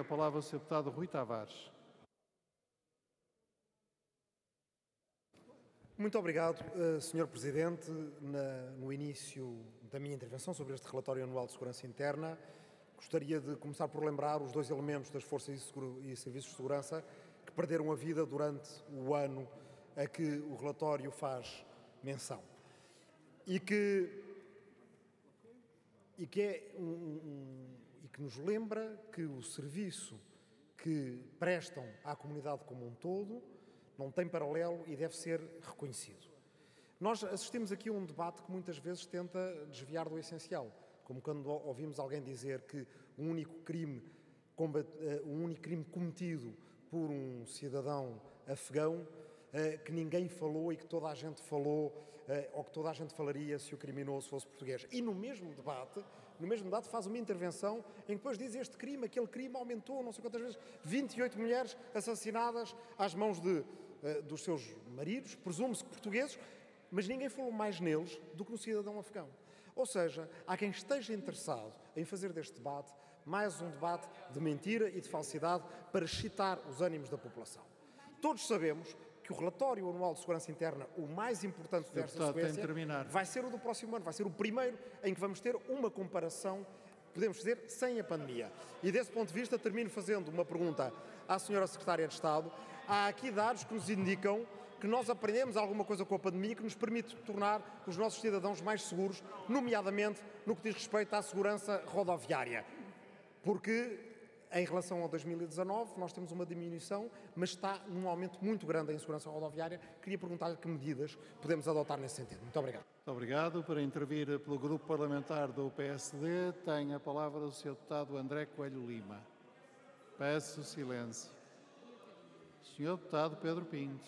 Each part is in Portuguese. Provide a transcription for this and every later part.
palavra o Sr. Deputado Rui Tavares. Muito obrigado, Sr. Presidente. No início da minha intervenção sobre este relatório anual de segurança interna, gostaria de começar por lembrar os dois elementos das forças e serviços de segurança que perderam a vida durante o ano a que o relatório faz menção. E que nos lembra que o serviço que prestam à comunidade como um todo não tem paralelo e deve ser reconhecido. Nós assistimos aqui a um debate que muitas vezes tenta desviar do essencial, como quando ouvimos alguém dizer que um único crime cometido por um cidadão afegão, que ninguém falou e que toda a gente falou, ou que toda a gente falaria se o criminoso fosse português. E no mesmo debate faz uma intervenção em que depois diz aquele crime aumentou, não sei quantas vezes, 28 mulheres assassinadas às mãos dos seus maridos, presume-se que portugueses, mas ninguém falou mais neles do que no cidadão afegão. Ou seja, há quem esteja interessado em fazer deste debate mais um debate de mentira e de falsidade para excitar os ânimos da população. Todos sabemos que o relatório anual de segurança interna, o mais importante desta sequência, vai ser o do próximo ano, vai ser o primeiro em que vamos ter uma comparação, podemos dizer, sem a pandemia. E desse ponto de vista, termino fazendo uma pergunta à Sra. Secretária de Estado. Há aqui dados que nos indicam que nós aprendemos alguma coisa com a pandemia que nos permite tornar os nossos cidadãos mais seguros, nomeadamente no que diz respeito à segurança rodoviária. Porque, em relação ao 2019, nós temos uma diminuição, mas está num aumento muito grande em segurança rodoviária. Queria perguntar-lhe que medidas podemos adotar nesse sentido. Muito obrigado. Muito obrigado. Para intervir pelo Grupo Parlamentar do PSD, tem a palavra o Sr. Deputado André Coelho Lima. Peço silêncio. Sr. Deputado Pedro Pinto.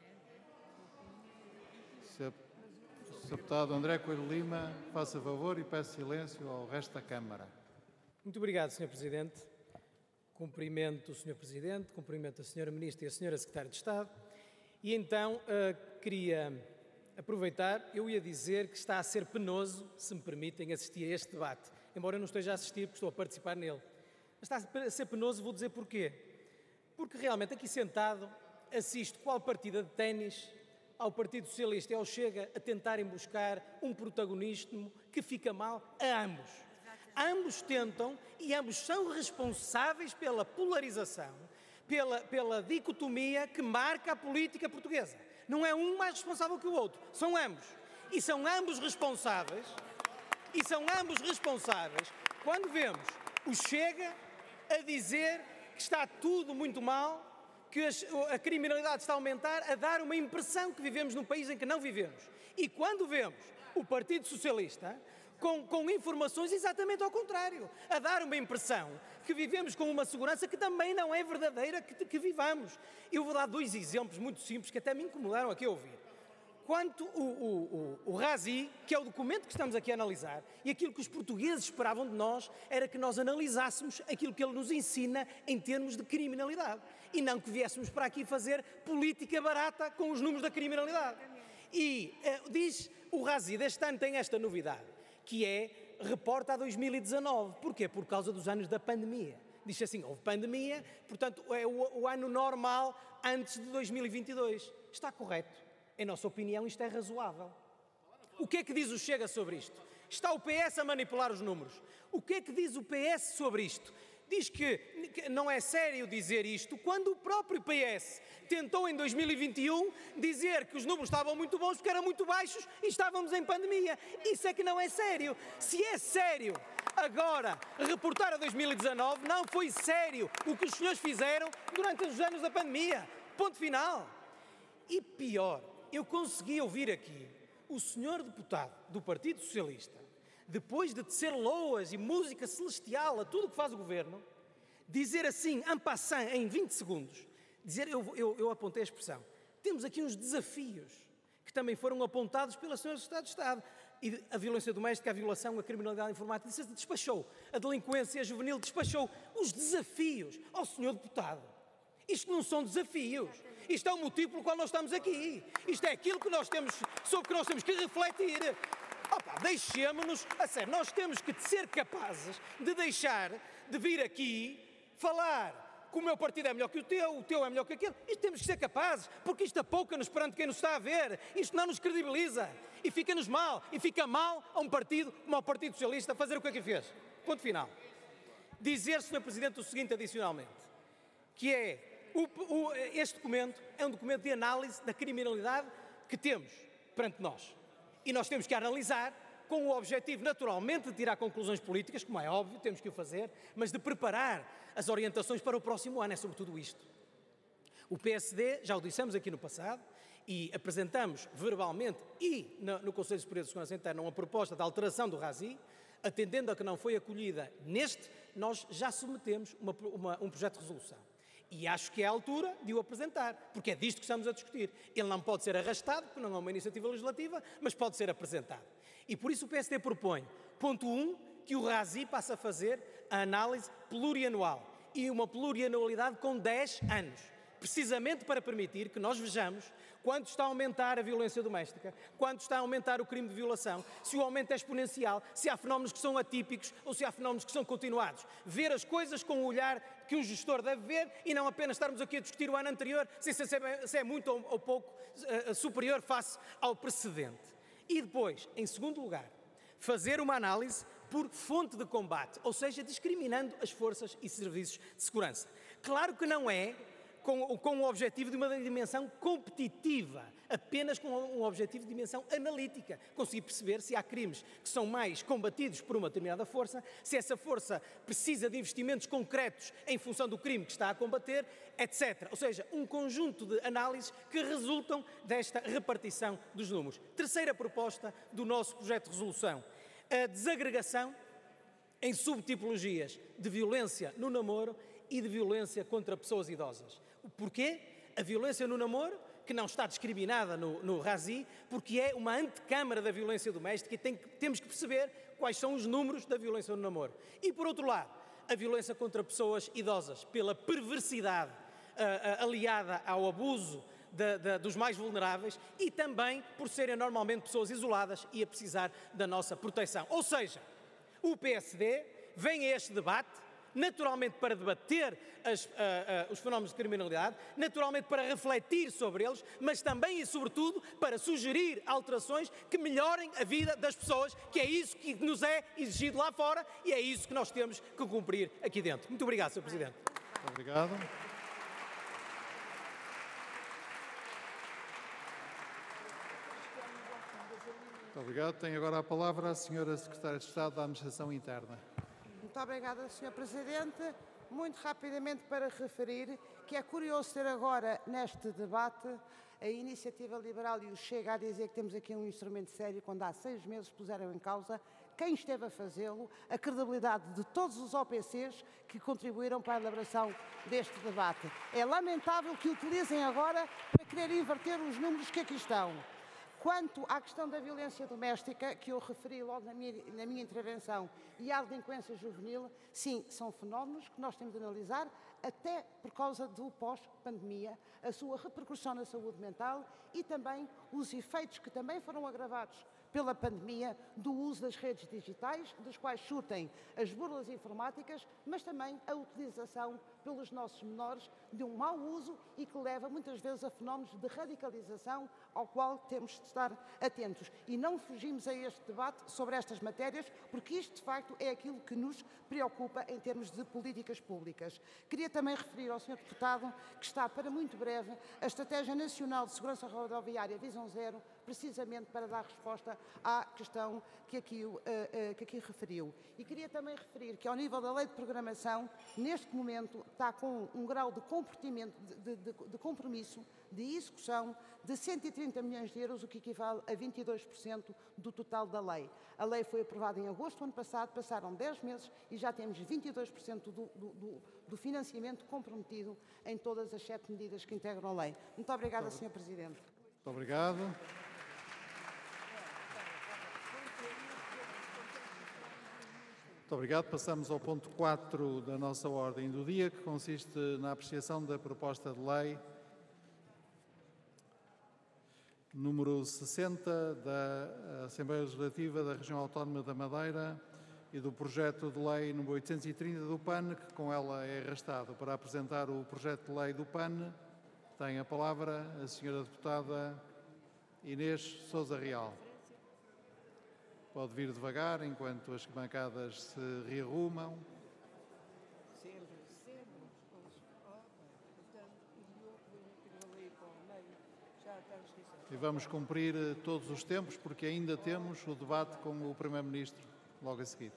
Sr. Deputado André Coelho Lima, faça favor e peço silêncio ao resto da Câmara. Muito obrigado, Sr. Presidente. Cumprimento o Sr. Presidente, cumprimento a Sra. Ministra e a Sra. Secretária de Estado. E então queria aproveitar, eu ia dizer que está a ser penoso, se me permitem, assistir a este debate. Embora eu não esteja a assistir, porque estou a participar nele. Mas está a ser penoso, vou dizer porquê. Porque realmente aqui sentado assisto qual partida de ténis ao Partido Socialista e ao Chega a tentarem buscar um protagonismo que fica mal a ambos. Ambos tentam e ambos são responsáveis pela polarização, pela dicotomia que marca a política portuguesa. Não é um mais responsável que o outro, são ambos. E são ambos responsáveis, quando vemos o Chega a dizer que está tudo muito mal, que a criminalidade está a aumentar, a dar uma impressão que vivemos num país em que não vivemos. E quando vemos o Partido Socialista com informações exatamente ao contrário, a dar uma impressão que vivemos com uma segurança que também não é verdadeira que vivamos. Eu vou dar dois exemplos muito simples que até me incomodaram aqui a ouvir. Quanto o RASI, que é o documento que estamos aqui a analisar, e aquilo que os portugueses esperavam de nós era que nós analisássemos aquilo que ele nos ensina em termos de criminalidade e não que viéssemos para aqui fazer política barata com os números da criminalidade. E diz o RASI deste ano tem esta novidade, que reporta a 2019. Porquê? Por causa dos anos da pandemia. Diz assim, houve pandemia, portanto é o ano normal antes de 2022. Está correto. Em nossa opinião, isto é razoável. O que é que diz o Chega sobre isto? Está o PS a manipular os números. O que é que diz o PS sobre isto? Diz que não é sério dizer isto, quando o próprio PS tentou em 2021 dizer que os números estavam muito bons porque eram muito baixos e estávamos em pandemia. Isso é que não é sério. Se é sério agora reportar a 2019, não foi sério o que os senhores fizeram durante os anos da pandemia. Ponto final. E pior, eu consegui ouvir aqui o senhor deputado do Partido Socialista, depois de tecer loas e música celestial a tudo o que faz o Governo, dizer assim, en passant, em 20 segundos, eu apontei a expressão, temos aqui uns desafios que também foram apontados pela Sra. Secretária de Estado. E a violência doméstica, a violação, a criminalidade informática, despachou. A delinquência juvenil despachou os desafios ao senhor deputado. Isto não são desafios. Isto é o motivo pelo qual nós estamos aqui. Isto é aquilo que nós temos, sobre que nós temos que refletir. Deixemos-nos, a sério, nós temos que ser capazes de deixar de vir aqui falar que o meu partido é melhor que o teu é melhor que aquele, isto temos que ser capazes, porque isto apouca-nos perante quem nos está a ver, isto não nos credibiliza e fica-nos mal, e fica mal a um partido como ao Partido Socialista fazer o que fez. Ponto final. Dizer, Sr. Presidente, o seguinte adicionalmente, que é, este documento é um documento de análise da criminalidade que temos perante nós. E nós temos que analisar com o objetivo, naturalmente, de tirar conclusões políticas, como é óbvio, temos que o fazer, mas de preparar as orientações para o próximo ano, é sobre tudo isto. O PSD, já o dissemos aqui no passado, e apresentamos verbalmente e no Conselho Superior de Segurança Interna uma proposta de alteração do RASI, atendendo a que não foi acolhida neste, nós já submetemos um projeto de resolução. E acho que é a altura de o apresentar, porque é disto que estamos a discutir. Ele não pode ser arrastado, porque não é uma iniciativa legislativa, mas pode ser apresentado. E por isso o PSD propõe, ponto 1, que o RASI passe a fazer a análise plurianual e uma plurianualidade com 10 anos, precisamente para permitir que nós vejamos quando está a aumentar a violência doméstica, quando está a aumentar o crime de violação, se o aumento é exponencial, se há fenómenos que são atípicos ou se há fenómenos que são continuados. Ver as coisas com o olhar que um gestor deve ver e não apenas estarmos aqui a discutir o ano anterior, se é muito ou pouco superior face ao precedente. E depois, em segundo lugar, fazer uma análise por fonte de combate, ou seja, discriminando as forças e serviços de segurança. Claro que não é com o objetivo de uma dimensão competitiva, apenas com um objetivo de dimensão analítica. Conseguir perceber se há crimes que são mais combatidos por uma determinada força, se essa força precisa de investimentos concretos em função do crime que está a combater, etc. Ou seja, um conjunto de análises que resultam desta repartição dos números. Terceira proposta do nosso projeto de resolução, a desagregação em subtipologias de violência no namoro e de violência contra pessoas idosas. Porquê? A violência no namoro, que não está discriminada no RASI, porque é uma antecâmara da violência doméstica e temos que perceber quais são os números da violência no namoro. E, por outro lado, a violência contra pessoas idosas, pela perversidade aliada ao abuso dos mais vulneráveis e também por serem normalmente pessoas isoladas e a precisar da nossa proteção. Ou seja, o PSD vem a este debate naturalmente para debater os fenómenos de criminalidade, naturalmente para refletir sobre eles, mas também e sobretudo para sugerir alterações que melhorem a vida das pessoas, que é isso que nos é exigido lá fora e é isso que nós temos que cumprir aqui dentro. Muito obrigado, Sr. Presidente. Muito obrigado. Muito obrigado. Tem agora a palavra a Sra. Secretária de Estado da Administração Interna. Muito obrigada, Sr. Presidente. Muito rapidamente para referir que é curioso ter agora, neste debate, a Iniciativa Liberal e o Chega a dizer que temos aqui um instrumento sério, quando há 6 meses puseram em causa quem esteve a fazê-lo, a credibilidade de todos os OPCs que contribuíram para a elaboração deste debate. É lamentável que utilizem agora para querer inverter os números que aqui estão. Quanto à questão da violência doméstica, que eu referi logo na minha intervenção, e à delinquência juvenil, sim, são fenómenos que nós temos de analisar, até por causa do pós-pandemia, a sua repercussão na saúde mental e também os efeitos que também foram agravados pela pandemia do uso das redes digitais, das quais surtem as burlas informáticas, mas também a utilização pelos nossos menores de um mau uso e que leva muitas vezes a fenómenos de radicalização ao qual temos de estar atentos. E não fugimos a este debate sobre estas matérias, porque isto de facto é aquilo que nos preocupa em termos de políticas públicas. Queria também referir ao Sr. Deputado que está para muito breve a Estratégia Nacional de Segurança Rodoviária Visão Zero, precisamente para dar resposta à questão que aqui referiu. E queria também referir que, ao nível da Lei de Programação, neste momento está com um grau de compromisso, de execução, de 130 milhões de euros, o que equivale a 22% do total da lei. A lei foi aprovada em agosto do ano passado, passaram 10 meses e já temos 22% do financiamento comprometido em todas as 7 medidas que integram a lei. Muito obrigada, Sr. Presidente. Muito obrigado. Muito obrigado. Passamos ao ponto 4 da nossa ordem do dia, que consiste na apreciação da proposta de lei número 60 da Assembleia Legislativa da Região Autónoma da Madeira e do projeto de lei número 830 do PAN, que com ela é arrastado. Para apresentar o projeto de lei do PAN, tem a palavra a senhora deputada Inês Sousa Real. Pode vir devagar enquanto as bancadas se rearrumam. E vamos cumprir todos os tempos, porque ainda temos o debate com o Primeiro-Ministro logo a seguir.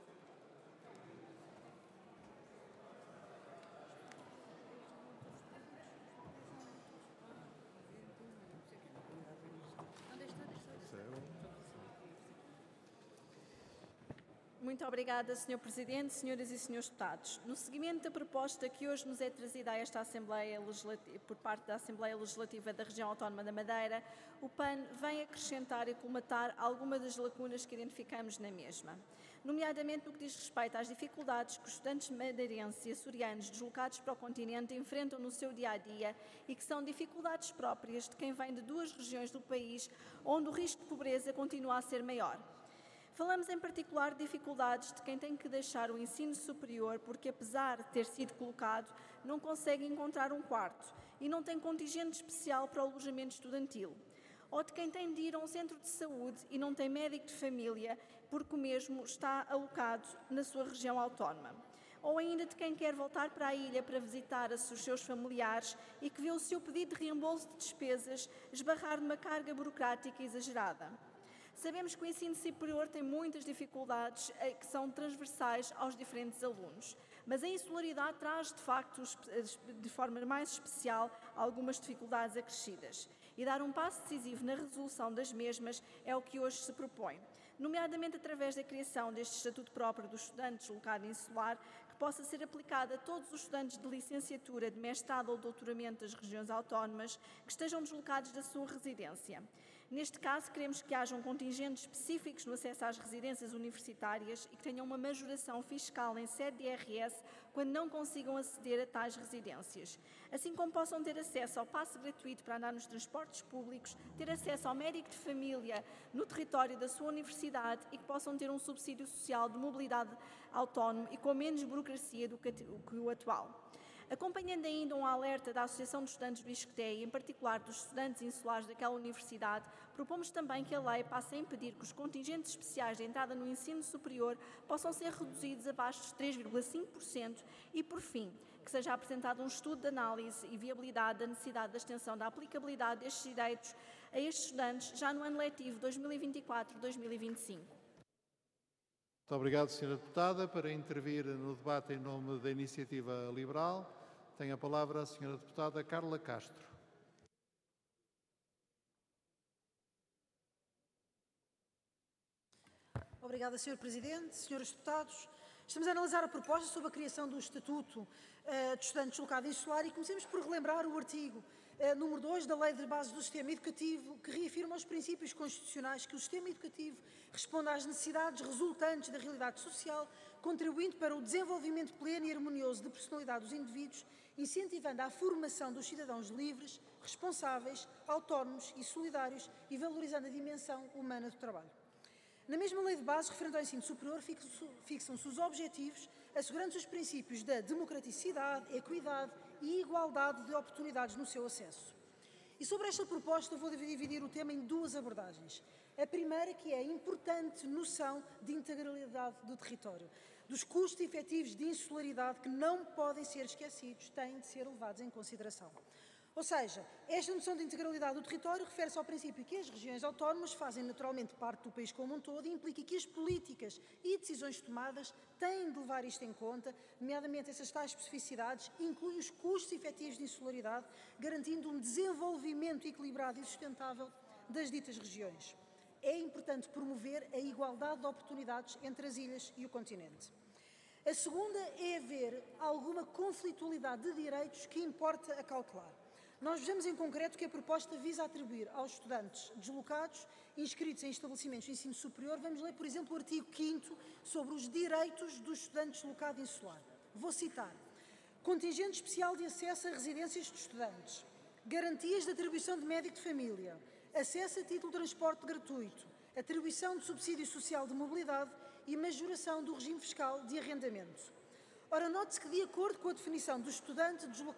Muito obrigada, Sr. Presidente, senhoras e senhores deputados. No seguimento da proposta que hoje nos é trazida a esta Assembleia Legislativa, por parte da Assembleia Legislativa da Região Autónoma da Madeira, o PAN vem acrescentar e colmatar algumas das lacunas que identificamos na mesma, nomeadamente no que diz respeito às dificuldades que os estudantes madeirenses e açorianos deslocados para o continente enfrentam no seu dia-a-dia e que são dificuldades próprias de quem vem de duas regiões do país onde o risco de pobreza continua a ser maior. Falamos em particular de dificuldades de quem tem que deixar o ensino superior porque, apesar de ter sido colocado, não consegue encontrar um quarto e não tem contingente especial para o alojamento estudantil. Ou de quem tem de ir a um centro de saúde e não tem médico de família porque o mesmo está alocado na sua região autónoma. Ou ainda de quem quer voltar para a ilha para visitar os seus familiares e que vê o seu pedido de reembolso de despesas esbarrar numa carga burocrática exagerada. Sabemos que o ensino superior tem muitas dificuldades que são transversais aos diferentes alunos, mas a insularidade traz, de facto, de forma mais especial, algumas dificuldades acrescidas. E dar um passo decisivo na resolução das mesmas é o que hoje se propõe, nomeadamente através da criação deste estatuto próprio do estudante deslocado insular, que possa ser aplicado a todos os estudantes de licenciatura, de mestrado ou doutoramento das regiões autónomas que estejam deslocados da sua residência. Neste caso, queremos que hajam contingentes específicos no acesso às residências universitárias e que tenham uma majoração fiscal em sede de IRS quando não consigam aceder a tais residências. Assim como possam ter acesso ao passe gratuito para andar nos transportes públicos, ter acesso ao médico de família no território da sua universidade e que possam ter um subsídio social de mobilidade autónomo e com menos burocracia do que o atual. Acompanhando ainda um alerta da Associação de Estudantes do ISCTE e, em particular, dos estudantes insulares daquela universidade, propomos também que a lei passe a impedir que os contingentes especiais de entrada no ensino superior possam ser reduzidos abaixo dos 3,5% e, por fim, que seja apresentado um estudo de análise e viabilidade da necessidade da extensão da aplicabilidade destes direitos a estes estudantes já no ano letivo 2024-2025. Muito obrigado, Sra. Deputada. Para intervir no debate em nome da Iniciativa Liberal, tem a palavra a Sra. Deputada Carla Castro. Obrigada, Sr. Presidente. Senhores deputados, estamos a analisar a proposta sobre a criação do Estatuto de Estudante Deslocado Insular e comecemos por relembrar o artigo número 2 da Lei de Bases do Sistema Educativo, que reafirma os princípios constitucionais que o sistema educativo responde às necessidades resultantes da realidade social, contribuindo para o desenvolvimento pleno e harmonioso de personalidade dos indivíduos, incentivando a formação dos cidadãos livres, responsáveis, autónomos e solidários e valorizando a dimensão humana do trabalho. Na mesma lei de base, referente ao ensino superior, fixam-se os objetivos, assegurando-se os princípios da democraticidade, equidade e igualdade de oportunidades no seu acesso. E sobre esta proposta vou dividir o tema em duas abordagens. A primeira, que é a importante noção de integralidade do território, dos custos efetivos de insularidade que não podem ser esquecidos, têm de ser levados em consideração. Ou seja, esta noção de integralidade do território refere-se ao princípio que as regiões autónomas fazem naturalmente parte do país como um todo e implica que as políticas e decisões tomadas têm de levar isto em conta, nomeadamente essas tais especificidades, incluem os custos efetivos de insularidade, garantindo um desenvolvimento equilibrado e sustentável das ditas regiões. É importante promover a igualdade de oportunidades entre as ilhas e o continente. A segunda é haver alguma conflitualidade de direitos que importa acautelar. Nós vemos em concreto que a proposta visa atribuir aos estudantes deslocados inscritos em estabelecimentos de ensino superior, vamos ler, por exemplo, o artigo 5º sobre os direitos dos estudantes deslocados insular. Vou citar: contingente especial de acesso a residências de estudantes, garantias de atribuição de médico de família, acesso a título de transporte gratuito, atribuição de subsídio social de mobilidade e majoração do regime fiscal de arrendamento. Ora, note-se que, de acordo com a definição do estudante deslocado